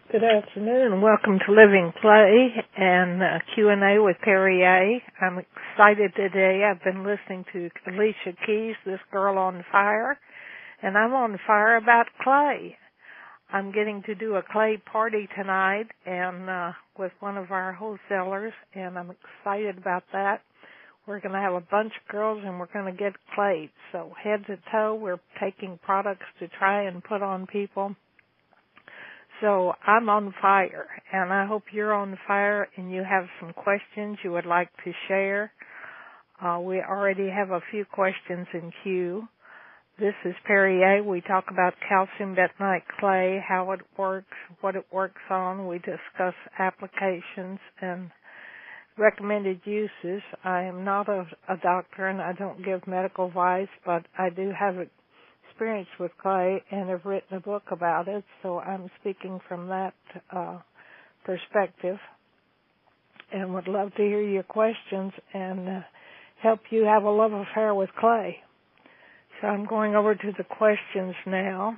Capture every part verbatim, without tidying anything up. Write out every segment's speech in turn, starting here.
Good afternoon. Welcome to Living Clay and uh, Q and A with Perry A. I'm excited today. I've been listening to Alicia Keys, This Girl on Fire, and I'm on fire about clay. I'm getting to do a clay party tonight and uh, with one of our wholesalers, and I'm excited about that. We're going to have a bunch of girls, and we're going to get clay. So head to toe, we're taking products to try and put on people. So I'm on fire, and I hope you're on fire and you have some questions you would like to share. Uh, we already have a few questions in queue. This is Perry A. We talk about calcium bentonite clay, how it works, what it works on. We discuss applications and recommended uses. I am not a, a doctor and I don't give medical advice, but I do have experience with clay and have written a book about it, so I'm speaking from that uh, perspective and would love to hear your questions and uh, help you have a love affair with clay. So I'm going over to the questions now.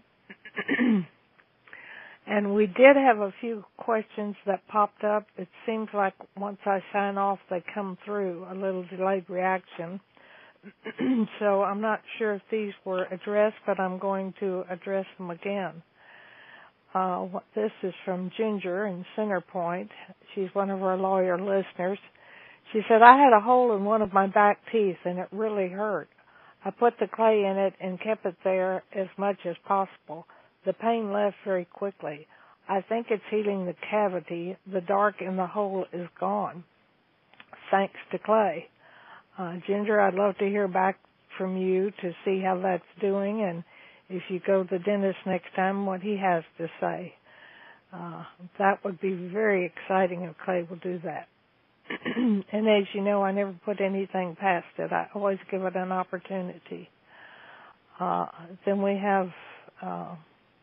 And we did have a few questions that popped up. It seems like once I sign off, they come through, a little delayed reaction. So I'm not sure if these were addressed, but I'm going to address them again. Uh, this is from Ginger in Center Point. She's one of our lawyer listeners. She said, I had a hole in one of my back teeth, and it really hurt. I put the clay in it and kept it there as much as possible. The pain left very quickly. I think it's healing the cavity. The dark in the hole is gone, thanks to clay. Uh, Ginger, I'd love to hear back from you to see how that's doing, and if you go to the dentist next time, what he has to say. Uh, that would be very exciting if clay will do that. And as you know, I never put anything past it. I always give it an opportunity. Uh, then we have uh,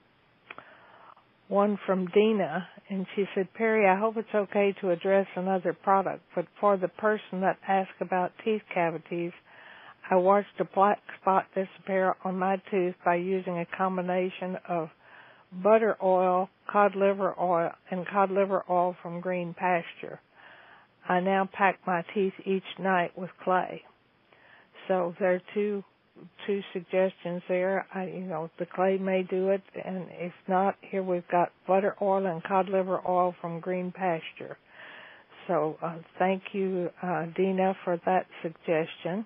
one from Dina, and she said, Perry, I hope it's okay to address another product, but for the person that asked about teeth cavities, I watched a black spot disappear on my tooth by using a combination of butter oil, cod liver oil, and cod liver oil from Green Pasture. I now pack my teeth each night with clay. So there are two two suggestions there. I, you know, the clay may do it, and if not, here we've got butter oil and cod liver oil from Green Pasture. So uh, thank you, uh, Dina, for that suggestion.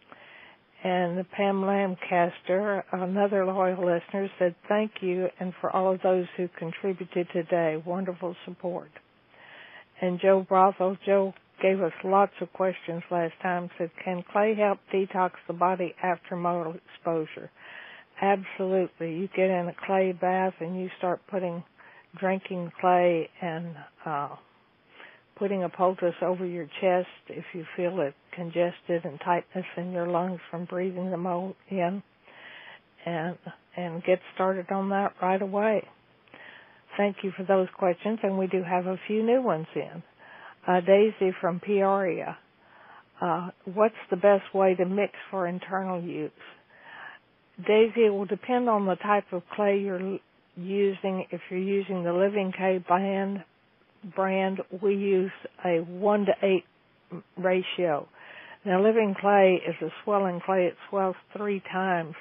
And Pam Lancaster, another loyal listener, said thank you, and for all of those who contributed today. Wonderful support. And Joe Brothel, Joe gave us lots of questions last time, said, can clay help detox the body after mold exposure? Absolutely. You get in a clay bath and you start putting, drinking clay and uh, putting a poultice over your chest if you feel it congested and tightness in your lungs from breathing the mold in, and and get started on that right away. Thank you for those questions, and we do have a few new ones in. Uh, Daisy from Peoria. Uh, what's the best way to mix for internal use? Daisy, it will depend on the type of clay you're using. If you're using the Living Clay brand, brand, we use a one to eight ratio. Now, Living Clay is a swelling clay. It swells three times.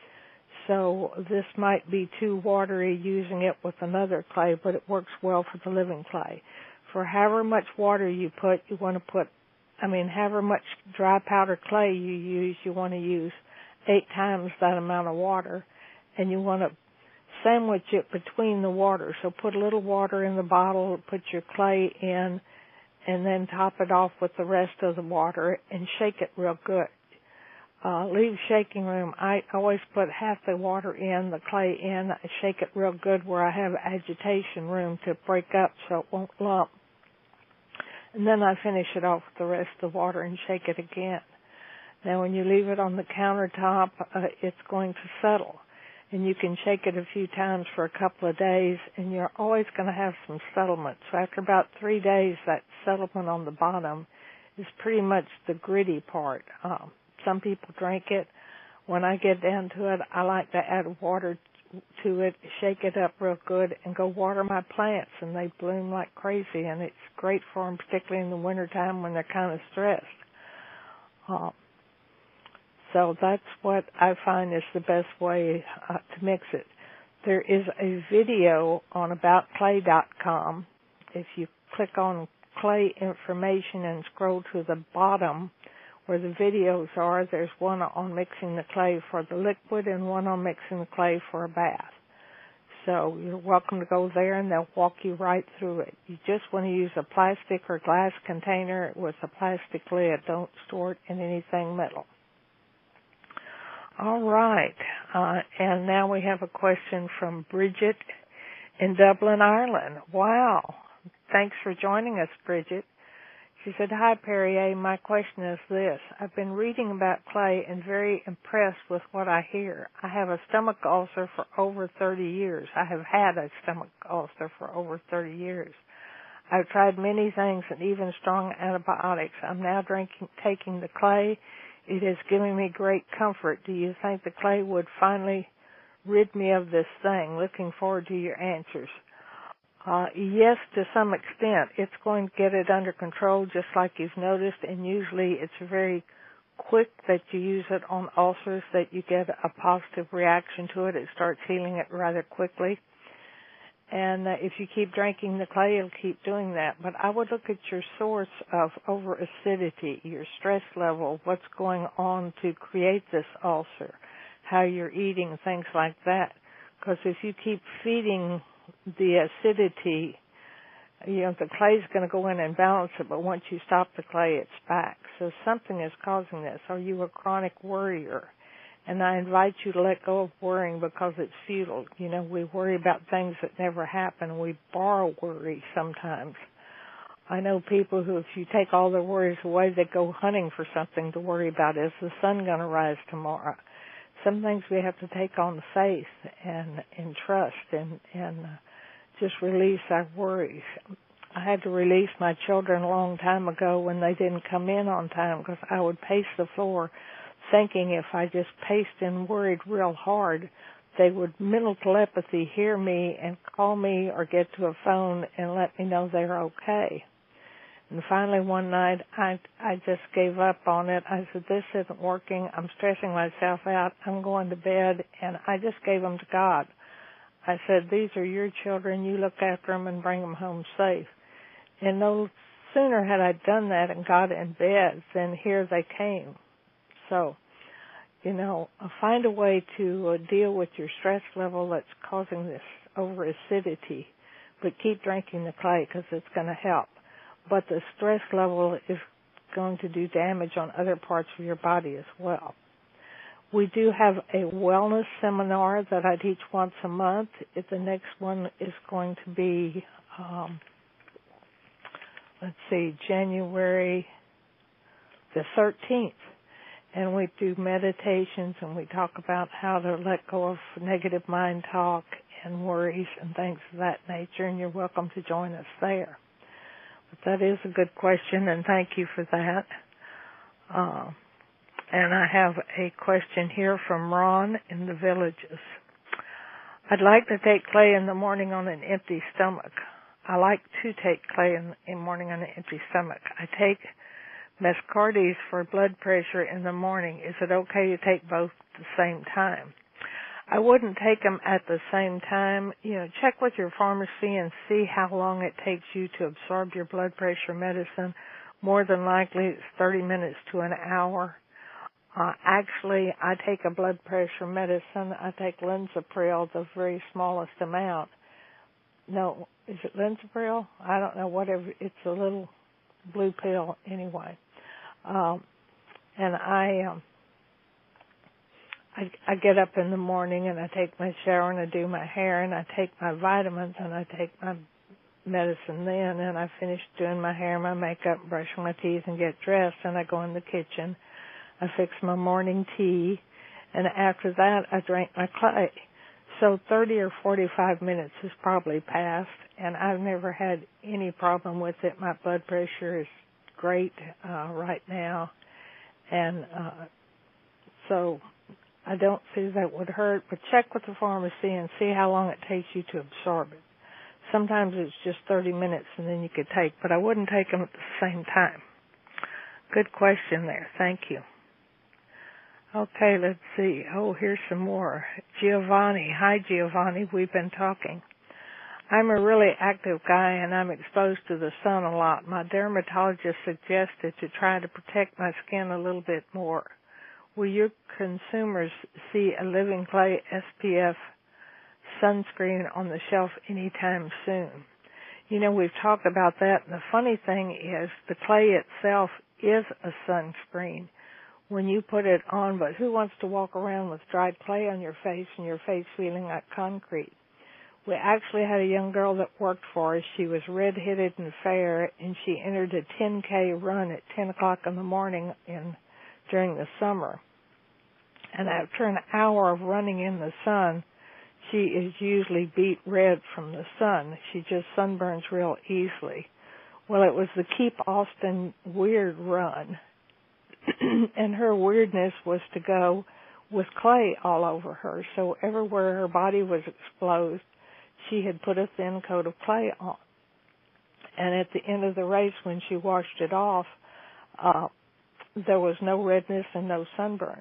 So this might be too watery using it with another clay, but it works well for the Living Clay. For however much water you put, you want to put, I mean, however much dry powder clay you use, you want to use eight times that amount of water, and you want to sandwich it between the water. So put a little water in the bottle, put your clay in, and then top it off with the rest of the water and shake it real good. Uh, leave shaking room. I always put half the water in, the clay in. I shake it real good where I have agitation room to break up so it won't lump. And then I finish it off with the rest of the water and shake it again. Now when you leave it on the countertop, uh, it's going to settle. And you can shake it a few times for a couple of days, and you're always going to have some settlement. So after about three days, that settlement on the bottom is pretty much the gritty part. Um, Some people drink it. When I get down to it, I like to add water to it, shake it up real good, and go water my plants, and they bloom like crazy, and it's great for them, particularly in the wintertime when they're kind of stressed. Uh, so that's what I find is the best way uh, to mix it. There is a video on about clay dot com. If you click on clay information and scroll to the bottom where the videos are, there's one on mixing the clay for the liquid and one on mixing the clay for a bath. So you're welcome to go there, and they'll walk you right through it. You just want to use a plastic or glass container with a plastic lid. Don't store it in anything metal. All right, uh, and now we have a question from Bridget in Dublin, Ireland. Wow, thanks for joining us, Bridget. She said, "Hi, Perrier. My question is this. I've been reading about clay and very impressed with what I hear. I have a stomach ulcer for over thirty years. I have had a stomach ulcer for over thirty years. I've tried many things and even strong antibiotics. I'm now drinking, taking the clay. It has given me great comfort. Do you think the clay would finally rid me of this thing? Looking forward to your answers." Uh, yes, to some extent. It's going to get it under control, just like you've noticed, and usually it's very quick that you use it on ulcers, that you get a positive reaction to it. It starts healing it rather quickly. And uh, if you keep drinking the clay, it'll keep doing that. But I would look at your source of over-acidity, your stress level, what's going on to create this ulcer, how you're eating, things like that. Because if you keep feeding the acidity, you know, the clay's going to go in and balance it, but once you stop the clay, it's back. So something is causing this. Are you a chronic worrier? And I invite you to let go of worrying because it's futile. You know, we worry about things that never happen. We borrow worry sometimes. I know people who, if you take all their worries away, they go hunting for something to worry about. Is the sun going to rise tomorrow? Some things we have to take on faith and, and trust and, and uh, just release our worries. I had to release my children a long time ago when they didn't come in on time because I would pace the floor thinking if I just paced and worried real hard, they would mental telepathy hear me and call me or get to a phone and let me know they're okay. And finally one night, I I just gave up on it. I said, this isn't working. I'm stressing myself out. I'm going to bed. And I just gave them to God. I said, these are your children. You look after them and bring them home safe. And no sooner had I done that and got in bed than here they came. So, you know, find a way to uh, deal with your stress level that's causing this over-acidity. But keep drinking the clay because it's going to help. But the stress level is going to do damage on other parts of your body as well. We do have a wellness seminar that I teach once a month. If the next one is going to be, um, let's see, January the thirteenth. And we do meditations and we talk about how to let go of negative mind talk and worries and things of that nature. And you're welcome to join us there. But that is a good question, and thank you for that. Uh, and I have a question here from Ron in the Villages. I'd like to take clay in the morning on an empty stomach. I like to take clay in the morning on an empty stomach. I take Mescartes for blood pressure in the morning. Is it okay to take both at the same time? I wouldn't take them at the same time. You know, check with your pharmacy and see how long it takes you to absorb your blood pressure medicine. More than likely, it's thirty minutes to an hour. Uh, actually, I take a blood pressure medicine. I take Linzapril, the very smallest amount. No, is it Linzapril? I don't know, whatever. It's a little blue pill anyway. Um, and I... Um, I, I get up in the morning and I take my shower and I do my hair and I take my vitamins and I take my medicine then and I finish doing my hair, my makeup, brushing my teeth and get dressed and I go in the kitchen. I fix my morning tea and after that I drink my clay. So thirty or forty-five minutes has probably passed and I've never had any problem with it. My blood pressure is great uh, right now and uh, so I don't see that would hurt, but check with the pharmacy and see how long it takes you to absorb it. Sometimes it's just thirty minutes and then you could take, but I wouldn't take them at the same time. Good question there. Thank you. Okay, let's see. Oh, here's some more. Giovanni. Hi, Giovanni. We've been talking. I'm a really active guy and I'm exposed to the sun a lot. My dermatologist suggested to try to protect my skin a little bit more. Will your consumers see a Living Clay S P F sunscreen on the shelf anytime soon? You know, we've talked about that, and the funny thing is the clay itself is a sunscreen when you put it on, but who wants to walk around with dried clay on your face and your face feeling like concrete? We actually had a young girl that worked for us. She was red-headed and fair, and she entered a ten K run at ten o'clock in the morning in during the summer. And after an hour of running in the sun, she is usually beet red from the sun. She just sunburns real easily. Well, it was the Keep Austin Weird Run, and her weirdness was to go with clay all over her. So everywhere her body was exposed, she had put a thin coat of clay on. And at the end of the race, when she washed it off, uh, there was no redness and no sunburn.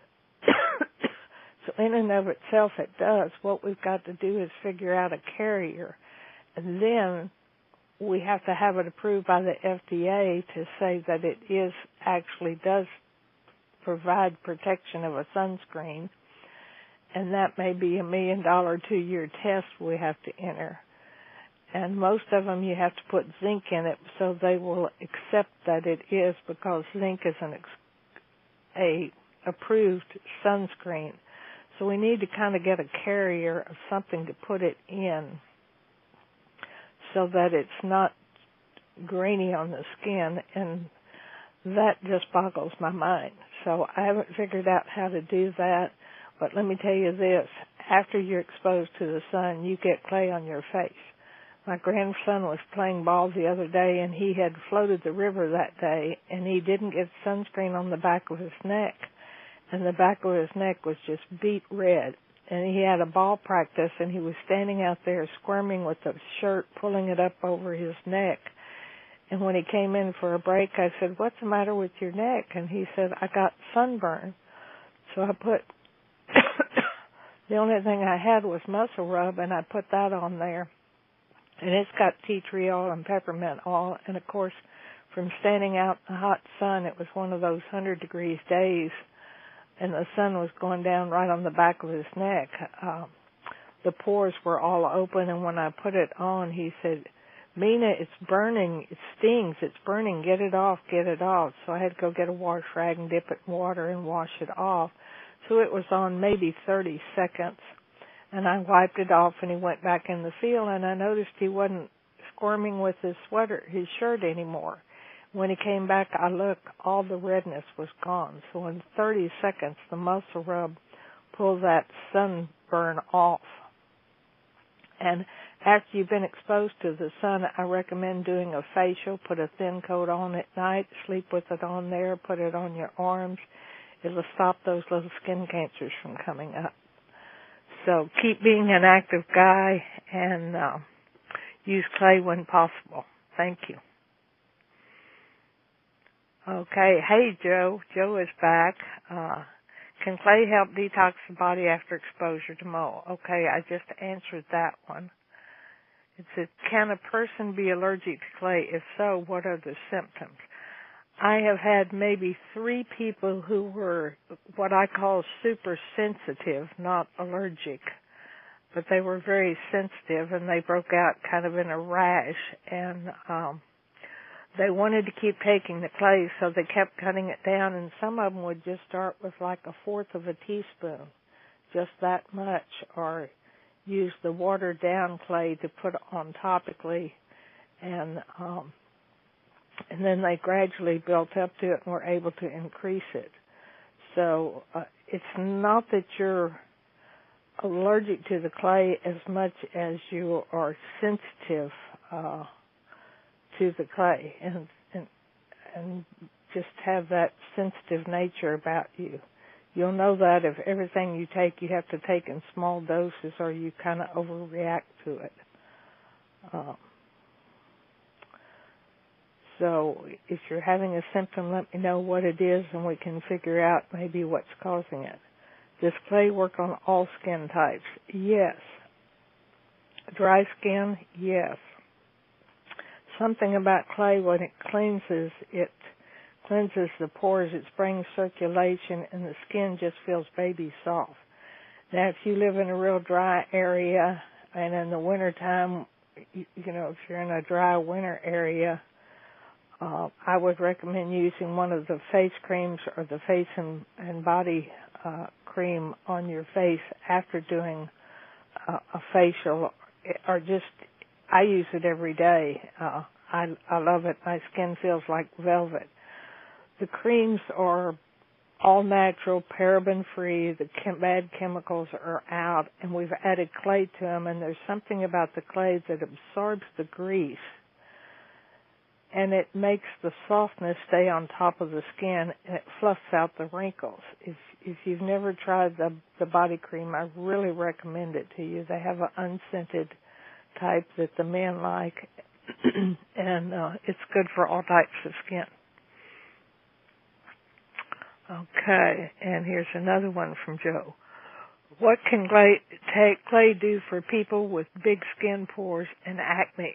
So in and of itself, it does. What we've got to do is figure out a carrier. And then we have to have it approved by the F D A to say that it is actually does provide protection of a sunscreen. And that may be a million dollar two-year test we have to enter. And most of them you have to put zinc in it so they will accept that it is, because zinc is an ex- a approved sunscreen. So we need to kind of get a carrier of something to put it in so that it's not grainy on the skin, and that just boggles my mind. So I haven't figured out how to do that, but let me tell you this. After you're exposed to the sun, you get clay on your face. My grandson was playing ball the other day, and he had floated the river that day, and he didn't get sunscreen on the back of his neck. And the back of his neck was just beet red. And he had a ball practice, and he was standing out there squirming with the shirt, pulling it up over his neck. And when he came in for a break, I said, "What's the matter with your neck?" And he said, "I got sunburn." So I put, the only thing I had was muscle rub, and I put that on there. And it's got tea tree oil and peppermint oil. And, of course, from standing out in the hot sun, it was one of those one hundred degrees days, and the sun was going down right on the back of his neck. Uh, the pores were all open, and when I put it on, he said, "Mina, it's burning, it stings, it's burning, get it off, get it off." So I had to go get a wash rag and dip it in water and wash it off. So it was on maybe thirty seconds, and I wiped it off, and he went back in the field, and I noticed he wasn't squirming with his sweater, his shirt anymore. When he came back, I looked, all the redness was gone. So in thirty seconds, the muscle rub pulled that sunburn off. And after you've been exposed to the sun, I recommend doing a facial. Put a thin coat on at night, sleep with it on there, put it on your arms. It'll stop those little skin cancers from coming up. So keep being an active guy and uh, use clay when possible. Thank you. Okay. Hey, Joe. Joe is back. Uh, can clay help detox the body after exposure to mold? Okay, I just answered that one. It says, can a person be allergic to clay? If so, what are the symptoms? I have had maybe three people who were what I call super sensitive, not allergic, but they were very sensitive, and they broke out kind of in a rash, and um, they wanted to keep taking the clay, so they kept cutting it down, and some of them would just start with like a fourth of a teaspoon, just that much, or use the watered-down clay to put on topically, and um, and then they gradually built up to it and were able to increase it. So uh, it's not that you're allergic to the clay as much as you are sensitive uh, to the clay, and, and and just have that sensitive nature about you. You'll know that if everything you take, you have to take in small doses or you kind of overreact to it. Um, so if you're having a symptom, let me know what it is and we can figure out maybe what's causing it. Does clay work on all skin types? Yes. Dry skin? Yes. Something about clay, when it cleanses, it cleanses the pores, it brings circulation, and the skin just feels baby soft. Now, if you live in a real dry area, and in the wintertime, you, you know, if you're in a dry winter area, uh, I would recommend using one of the face creams or the face and, and body uh, cream on your face after doing uh, a facial, or just, I use it every day. Uh, I, I love it. My skin feels like velvet. The creams are all natural, paraben-free. The chem- bad chemicals are out, and we've added clay to them, and there's something about the clay that absorbs the grease, and it makes the softness stay on top of the skin, and it fluffs out the wrinkles. If, if you've never tried the, the body cream, I really recommend it to you. They have an unscented type that the men like, and uh, it's good for all types of skin. Okay, and here's another one from Joe. What can clay, take, clay do for people with big skin pores and acne?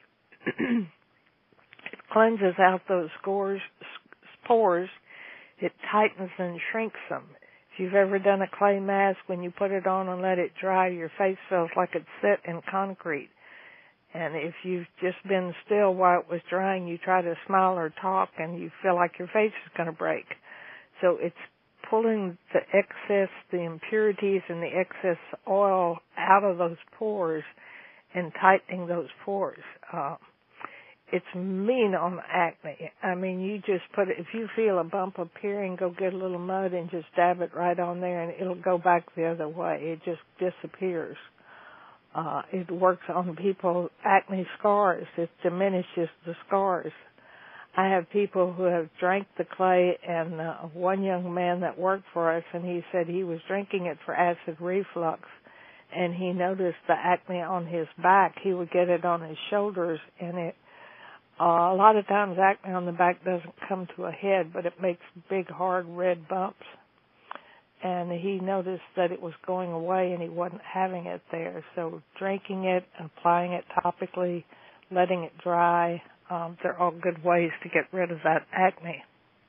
It cleanses out those scores, pores. It tightens and shrinks them. If you've ever done a clay mask, when you put it on and let it dry, your face feels like it's set in concrete. And if you've just been still while it was drying, you try to smile or talk, and you feel like your face is going to break. So it's pulling the excess, the impurities and the excess oil out of those pores and tightening those pores. Uh, it's mean on acne. I mean, you just put it, if you feel a bump appearing, go get a little mud and just dab it right on there, and it'll go back the other way. It just disappears. Uh, it works on people, acne scars. It diminishes the scars. I have people who have drank the clay, and uh, one young man that worked for us, and he said he was drinking it for acid reflux, and he noticed the acne on his back. He would get it on his shoulders, and it uh, a lot of times acne on the back doesn't come to a head, but it makes big, hard, red bumps. And he noticed that it was going away, and he wasn't having it there. So drinking it, applying it topically, letting it dry, Um, they're all good ways to get rid of that acne.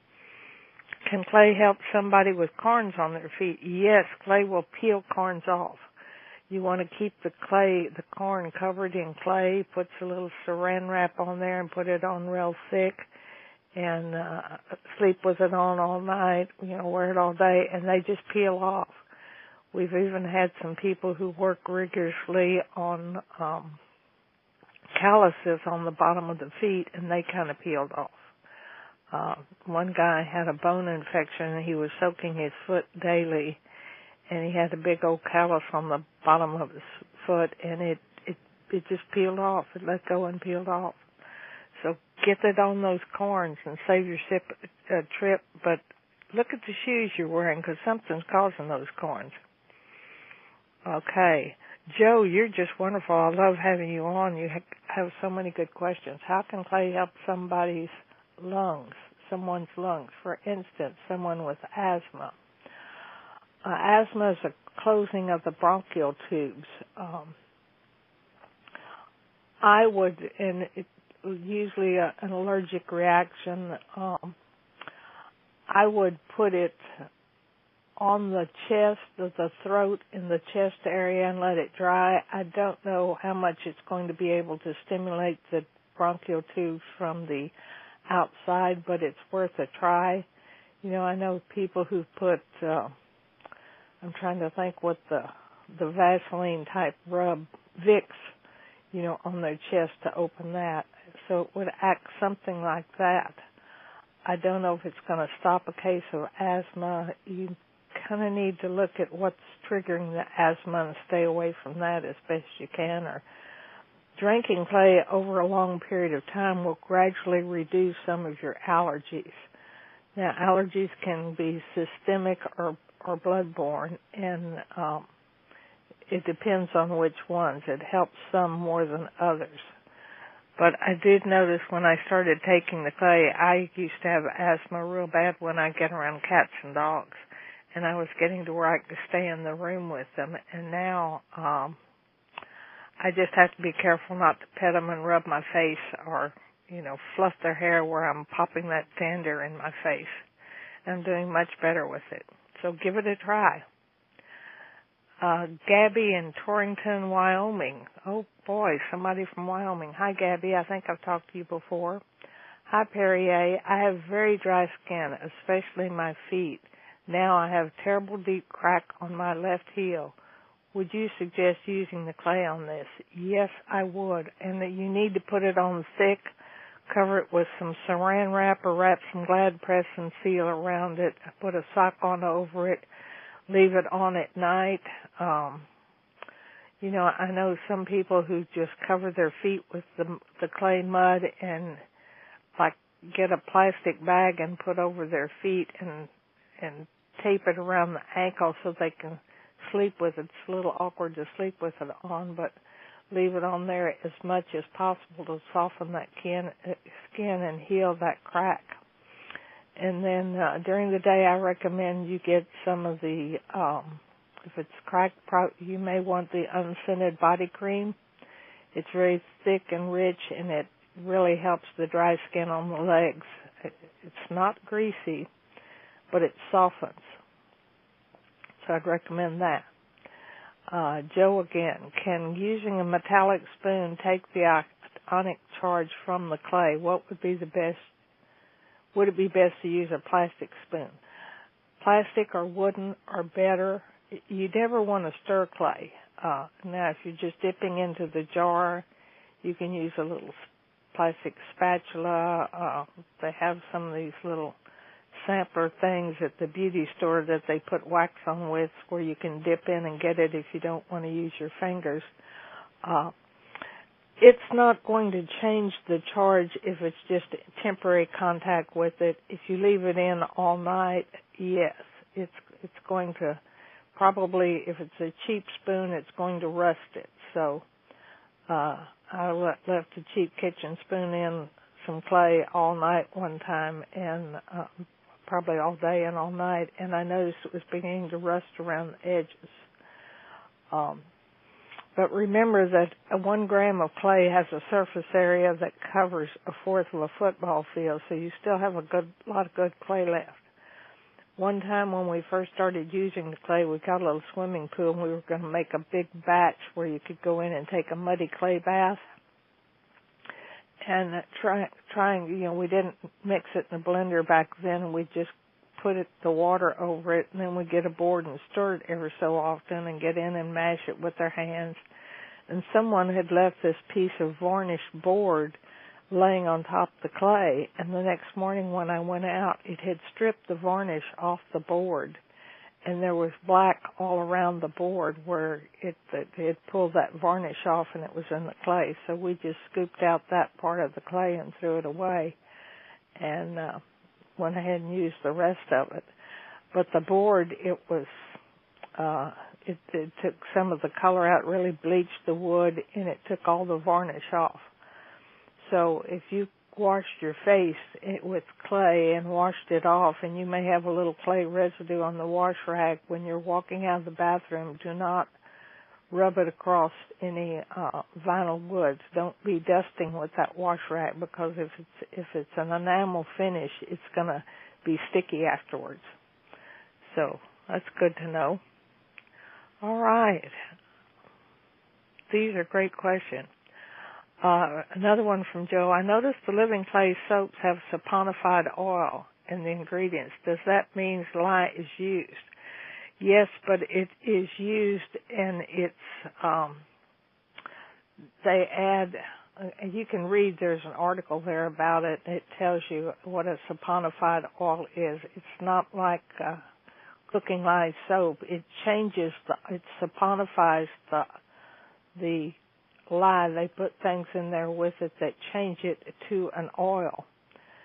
Can clay help somebody with corns on their feet? Yes, clay will peel corns off. You want to keep the clay, the corn covered in clay, puts a little saran wrap on there and put it on real thick, and uh, sleep with it on all night, you know, wear it all day, and they just peel off. We've even had some people who work rigorously on um calluses on the bottom of the feet, and they kind of peeled off. Uh, one guy had a bone infection, and he was soaking his foot daily, and he had a big old callus on the bottom of his foot, and it, it, it just peeled off. It let go and peeled off. So get it on those corns and save your sip, uh, trip, but look at the shoes you're wearing, because something's causing those corns. Okay. Joe, you're just wonderful. I love having you on. You have so many good questions. How can clay help somebody's lungs, someone's lungs? For instance, someone with asthma. Uh, asthma is a closing of the bronchial tubes. Um, I would, and it, usually a, an allergic reaction, um, I would put it on the chest, the, the throat, in the chest area, and let it dry. I don't know how much it's going to be able to stimulate the bronchial tubes from the outside, but it's worth a try. You know, I know people who put, uh, I'm trying to think what the, the Vaseline type rub, Vicks, you know, on their chest to open that. So it would act something like that. I don't know if it's going to stop a case of asthma. You kind of need to look at what's triggering the asthma and stay away from that as best you can. Or drinking clay over a long period of time will gradually reduce some of your allergies. Now, allergies can be systemic or, or bloodborne, and um, it depends on which ones. It helps some more than others. But I did notice when I started taking the clay, I used to have asthma real bad when I get around cats and dogs, and I was getting to where I could stay in the room with them, and now um, I just have to be careful not to pet them and rub my face or, you know, fluff their hair where I'm popping that dander in my face. I'm doing much better with it. So give it a try. Uh, Gabby in Torrington, Wyoming. Oh boy, somebody from Wyoming. Hi Gabby, I think I've talked to you before. Hi Perrier, I have very dry skin, especially my feet. Now I have terrible deep crack on my left heel. Would you suggest using the clay on this? Yes, I would. And that you need to put it on thick, cover it with some saran wrap or wrap some Glad press and seal around it, put a sock on over it, leave it on at night. Um, you know, I know some people who just cover their feet with the, the clay mud and like get a plastic bag and put over their feet and and tape it around the ankle so they can sleep with it. It's a little awkward to sleep with it on, but leave it on there as much as possible to soften that skin, skin and heal that crack. And then uh, during the day, I recommend you get some of the, um, if it's cracked, you may want the unscented body cream. It's very thick and rich, and it really helps the dry skin on the legs. It's not greasy, but it softens. So I'd recommend that. Uh, Joe again, can using a metallic spoon take the ionic charge from the clay? What would be the best? Would it be best to use a plastic spoon? Plastic or wooden are better. You never want to stir clay. Uh, now, if you're just dipping into the jar, you can use a little plastic spatula. Uh, they have some of these little sampler things at the beauty store that they put wax on with where you can dip in and get it if you don't want to use your fingers. Uh, it's not going to change the charge if it's just temporary contact with it. If you leave it in all night, yes, it's it's going to probably, if it's a cheap spoon, it's going to rust it. So uh, I left a cheap kitchen spoon in some clay all night one time, and uh, probably all day and all night, and I noticed it was beginning to rust around the edges. Um, but remember that a one gram of clay has a surface area that covers a fourth of a football field, so you still have a good lot of good clay left. One time when we first started using the clay, we got a little swimming pool, and we were going to make a big batch where you could go in and take a muddy clay bath. And try, trying, you know, we didn't mix it in a blender back then, and we just put it, the water over it, and then we get a board and stir it every so often and get in and mash it with our hands. And someone had left this piece of varnished board laying on top of the clay, and the next morning when I went out, it had stripped the varnish off the board, and there was black all around the board where it, it had pulled that varnish off and it was in the clay. So we just scooped out that part of the clay and threw it away and uh, went ahead and used the rest of it. But the board, it was, uh, it, it took some of the color out, really bleached the wood, and it took all the varnish off. So if you washed your face with clay and washed it off, and you may have a little clay residue on the wash rag, when you're walking out of the bathroom, do not rub it across any uh, vinyl goods. Don't be dusting with that wash rag, because if it's if it's an enamel finish, it's going to be sticky afterwards. So that's good to know. All right. These are great questions. Uh, another one from Joe. I noticed the Living Clay soaps have saponified oil in the ingredients. Does that mean lye is used? Yes, but it is used, and it's, um, they add, uh, you can read, there's an article there about it. It tells you what a saponified oil is. It's not like uh, cooking lye soap. It changes, the, it saponifies the, the lye. They put things in there with it that change it to an oil.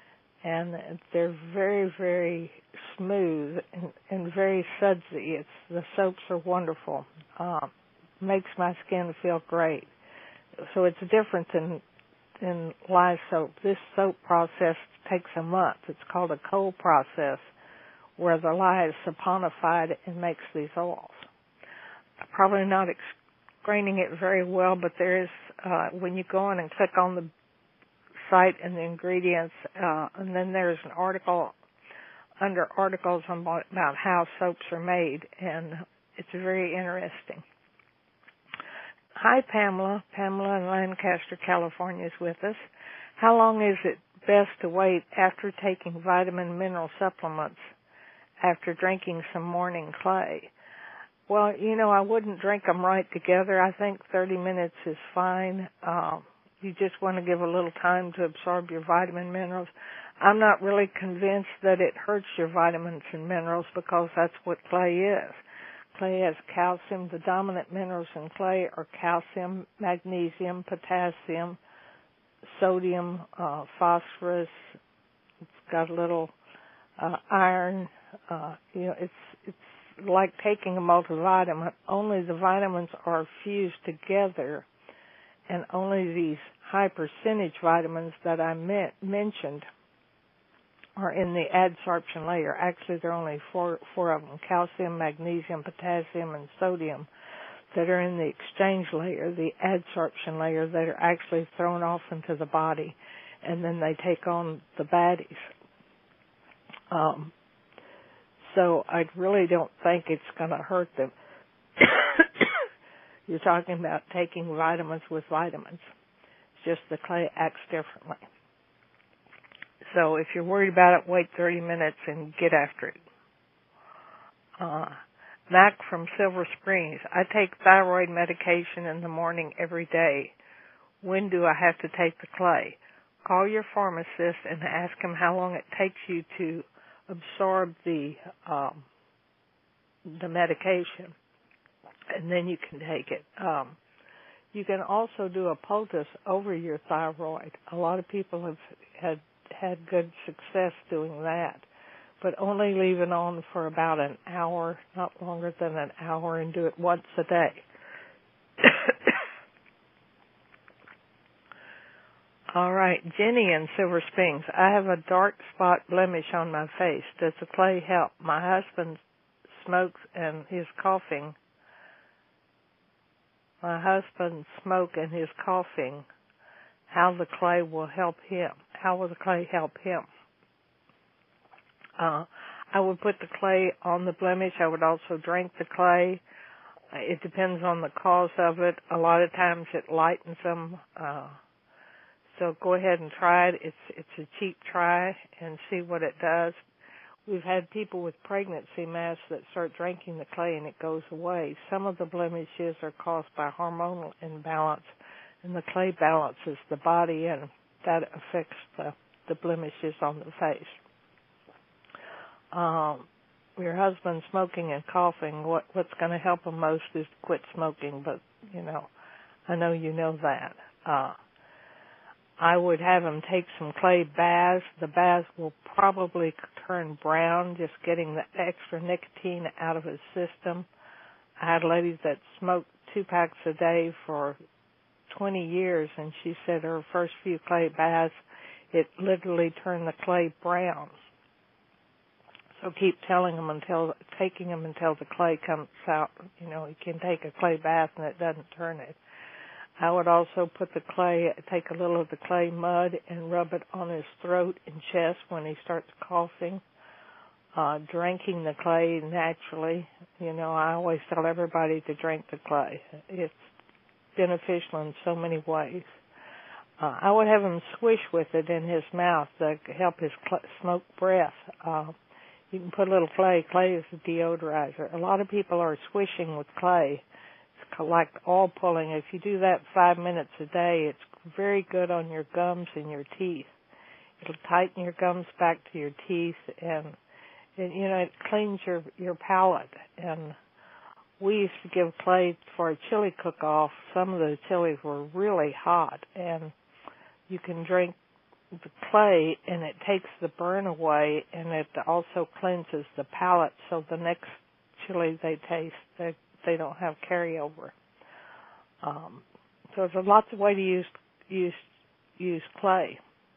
and they're very, very smooth and, and very sudsy. It's the soaps are wonderful. Uh, makes my skin feel great. So it's different than in lye soap. This soap process takes a month. It's called a cold process, where the lye is saponified and makes these oils. I'm probably not explaining it very well, but there is, uh, when you go in and click on the site and the ingredients, uh, and then there's an article under articles about, about how soaps are made, and it's very interesting. Hi, Pamela. Pamela in Lancaster, California is with us. How long is it best to wait after taking vitamin mineral supplements after drinking some morning clay? Well, you know, I wouldn't drink them right together. I think thirty minutes is fine. Uh, you just want to give a little time to absorb your vitamin minerals. I'm not really convinced that it hurts your vitamins and minerals because that's what clay is. Clay has calcium. The dominant minerals in clay are calcium, magnesium, potassium, sodium, uh, phosphorus. It's got a little uh, iron. Uh, you know, it's it's like taking a multivitamin. Only the vitamins are fused together, and only these high percentage vitamins that I me- mentioned are in the adsorption layer. Actually, there are only four, four of them, calcium, magnesium, potassium, and sodium, that are in the exchange layer, the adsorption layer, that are actually thrown off into the body, and then they take on the baddies. Um, so I really don't think it's going to hurt them. You're talking about taking vitamins with vitamins. It's just the clay acts differently. So if you're worried about it, wait thirty minutes and get after it. Uh, Mac from Silver Springs. I take thyroid medication in the morning every day. When do I have to take the clay? Call your pharmacist and ask him how long it takes you to absorb the um, the medication, and then you can take it. Um, you can also do a poultice over your thyroid. A lot of people have had had good success doing that, but only leave it on for about an hour, not longer than an hour, and do it once a day. All right, Jenny in Silver Springs. I have a dark spot blemish on my face. Does the clay help? My husband smokes and he's coughing. My husband smokes and he's coughing. How the clay will help him? How will the clay help him? Uh, I would put the clay on the blemish. I would also drink the clay. It depends on the cause of it. A lot of times it lightens them. Uh, so go ahead and try it. It's it's a cheap try and see what it does. We've had people with pregnancy mass that start drinking the clay and it goes away. Some of the blemishes are caused by hormonal imbalance, and the clay balances the body, and that affects the, the blemishes on the face. Um, your husband smoking and coughing, what, what's going to help him most is to quit smoking, but, you know, I know you know that. Uh, I would have him take some clay baths. The baths will probably turn brown, just getting the extra nicotine out of his system. I had a lady that smoked two packs a day for twenty years, and she said her first few clay baths, it literally turned the clay brown. So keep telling them until, taking them until the clay comes out. You know, you can take a clay bath and it doesn't turn it. I would also put the clay, take a little of the clay mud and rub it on his throat and chest when he starts coughing. Uh, drinking the clay naturally. You know, I always tell everybody to drink the clay. It's beneficial in so many ways. Uh, I would have him swish with it in his mouth to help his cl- smoke breath. Uh, you can put a little clay. Clay is a deodorizer. A lot of people are swishing with clay. It's like oil pulling. If you do that five minutes a day, it's very good on your gums and your teeth. It'll tighten your gums back to your teeth, and, and you know, it cleans your, your palate. And we used to give clay for a chili cook-off. Some of the chilies were really hot, and you can drink the clay, and it takes the burn away, and it also cleanses the palate, so the next chili they taste, they they don't have carryover. Um, so there's lots of ways to use use use clay.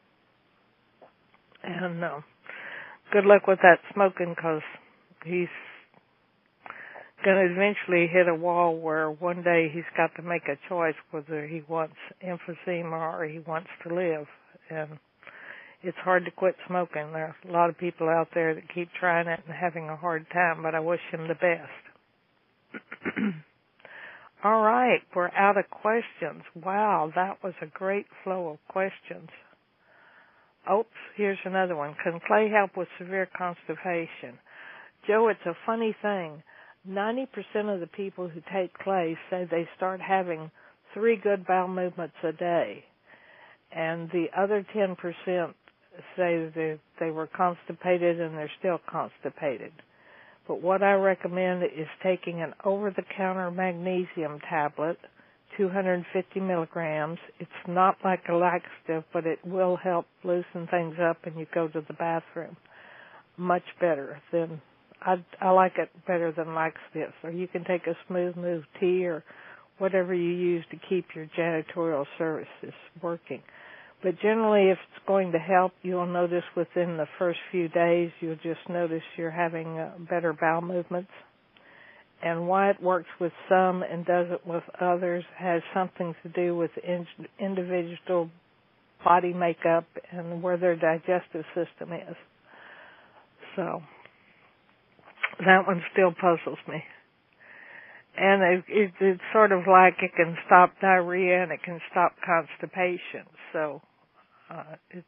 And uh, good luck with that smoking, because he's going to eventually hit a wall where one day he's got to make a choice whether he wants emphysema or he wants to live. And it's hard to quit smoking. There are a lot of people out there that keep trying it and having a hard time, but I wish him the best. All right, we're out of questions. Wow, that was a great flow of questions. Oops, here's another one. Can clay help with severe constipation? Joe, it's a funny thing. ninety percent of the people who take clay say they start having three good bowel movements a day. And the other ten percent say that they were constipated and they're still constipated. But what I recommend is taking an over-the-counter magnesium tablet, two hundred fifty milligrams. It's not like a laxative, but it will help loosen things up and you go to the bathroom. Much better than, I, I like it better than laxatives. Or you can take a Smooth Move tea or whatever you use to keep your janitorial services working. But generally, if it's going to help, you'll notice within the first few days, you'll just notice you're having uh, better bowel movements. And why it works with some and doesn't with others has something to do with in, individual body makeup and where their digestive system is. So that one still puzzles me. And it, it, it's sort of like it can stop diarrhea and it can stop constipation. So uh, it's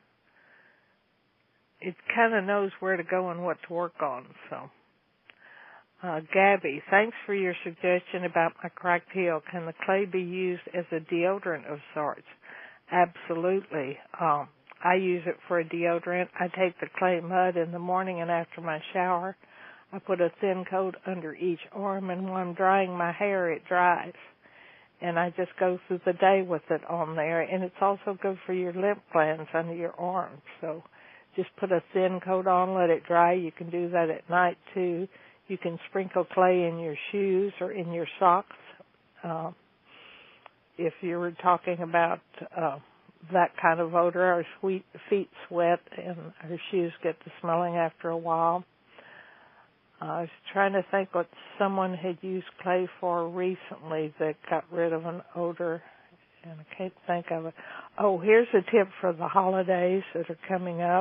it kind of knows where to go and what to work on. So, uh, Gabby, thanks for your suggestion about my cracked heel. Can the clay be used as a deodorant of sorts? Absolutely. Um, I use it for a deodorant. I take the clay mud in the morning and after my shower. I put a thin coat under each arm, and when I'm drying my hair, it dries. And I just go through the day with it on there. And it's also good for your lymph glands under your arms. So just put a thin coat on, let it dry. You can do that at night, too. You can sprinkle clay in your shoes or in your socks. Uh, if you were talking about uh, that kind of odor, our sweet feet sweat and our shoes get to smelling after a while. Uh, I was trying to think what someone had used clay for recently that got rid of an odor, and I can't think of it. Oh, here's a tip for the holidays that are coming up.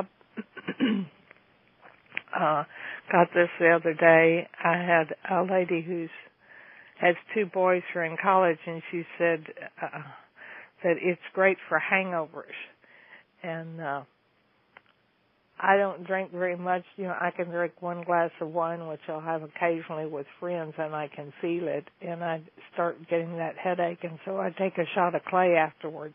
uh, got this the other day. I had a lady who's has two boys who are in college, and she said uh, that it's great for hangovers. And uh I don't drink very much. You know, I can drink one glass of wine, which I'll have occasionally with friends, and I can feel it, and I start getting that headache, and so I take a shot of clay afterwards.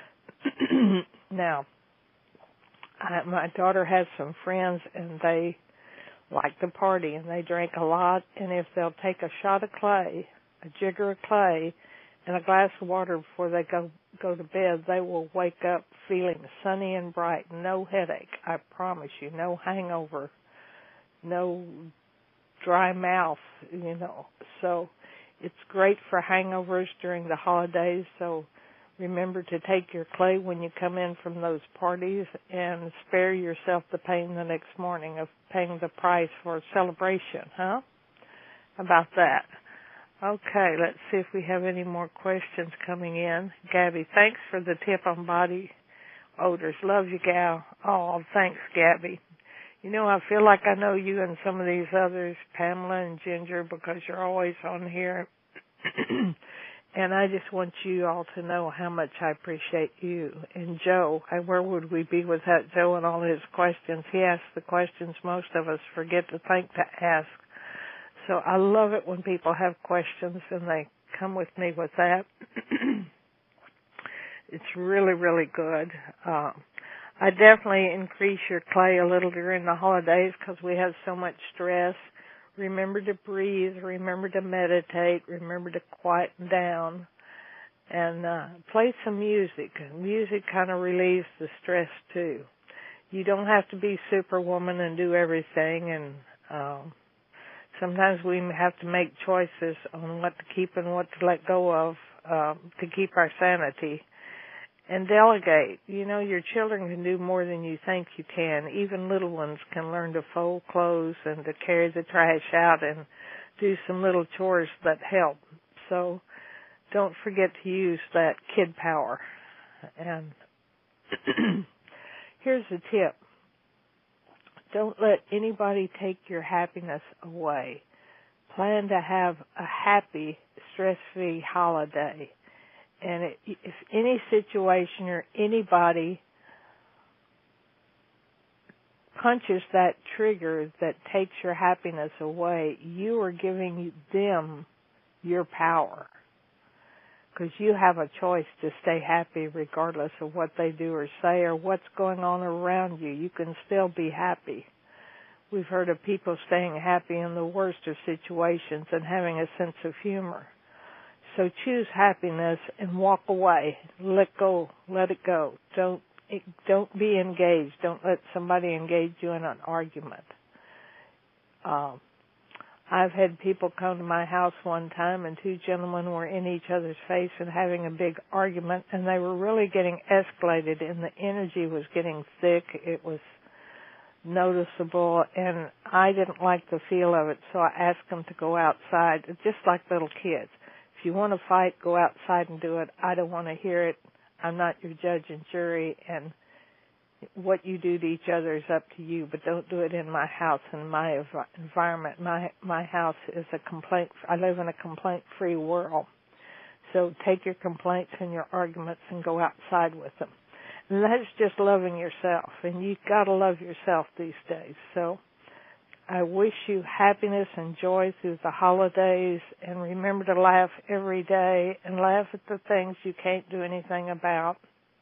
Now, I, my daughter has some friends, and they like to party, and they drink a lot, and if they'll take a shot of clay, a jigger of clay, and a glass of water before they go go to bed, they will wake up feeling sunny and bright, no headache, I promise you, no hangover, no dry mouth, you know. So it's great for hangovers during the holidays, so remember to take your clay when you come in from those parties and spare yourself the pain the next morning of paying the price for a celebration, huh? How about that? Okay, let's see if we have any more questions coming in. Gabby, thanks for the tip on body odors. Love you, gal. Oh, thanks, Gabby. You know, I feel like I know you and some of these others, Pamela and Ginger, because you're always on here. And I just want you all to know how much I appreciate you. And Joe, where would we be without Joe and all his questions? He asks the questions most of us forget to think to ask. So I love it when people have questions and they come with me with that. It's really, really good. Uh, I definitely increase your clay a little during the holidays because we have so much stress. Remember to breathe. Remember to meditate. Remember to quieten down. And uh, play some music. Music kind of relieves the stress too. You don't have to be Superwoman and do everything, and um, sometimes we have to make choices on what to keep and what to let go of uh, to keep our sanity. And delegate. You know, your children can do more than you think you can. Even little ones can learn to fold clothes and to carry the trash out and do some little chores that help. So don't forget to use that kid power. And here's a tip. Don't let anybody take your happiness away. Plan to have a happy, stress-free holiday. And it, if any situation or anybody punches that trigger that takes your happiness away, you are giving them your power. Because you have a choice to stay happy regardless of what they do or say or what's going on around you. You can still be happy. We've heard of people staying happy in the worst of situations and having a sense of humor. So choose happiness and walk away. Let go. Let it go. Don't don't be engaged. Don't let somebody engage you in an argument. Um, I've had people come to my house one time, and two gentlemen were in each other's face and having a big argument, and they were really getting escalated, and the energy was getting thick. It was noticeable, and I didn't like the feel of it, so I asked them to go outside, just like little kids. If you want to fight, go outside and do it. I don't want to hear it. I'm not your judge and jury, and what you do to each other is up to you, but don't do it in my house, in my ev- environment. My my house is a complaint. I live in a complaint-free world. So take your complaints and your arguments and go outside with them. And that's just loving yourself, and you've got to love yourself these days. So I wish you happiness and joy through the holidays, and remember to laugh every day and laugh at the things you can't do anything about.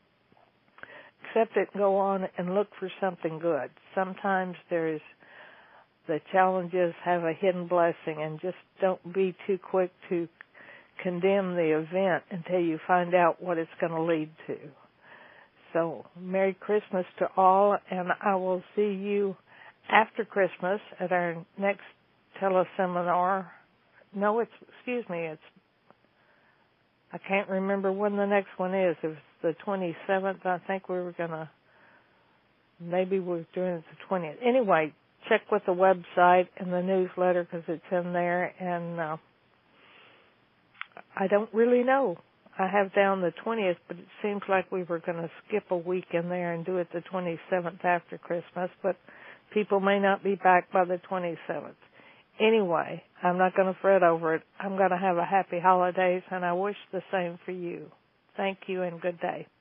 Accept it and go on and look for something good. Sometimes there's the challenges have a hidden blessing, and just don't be too quick to condemn the event until you find out what it's going to lead to. So Merry Christmas to all, and I will see you after Christmas at our next teleseminar. No, it's, excuse me, it's, I can't remember when the next one is. If it's the twenty-seventh, I think we were going to, maybe we're doing it the twentieth. Anyway, check with the website and the newsletter because it's in there, and uh, I don't really know. I have down the twentieth, but it seems like we were going to skip a week in there and do it the twenty-seventh after Christmas, but people may not be back by the twenty-seventh. Anyway, I'm not going to fret over it. I'm going to have a happy holidays, and I wish the same for you. Thank you and good day.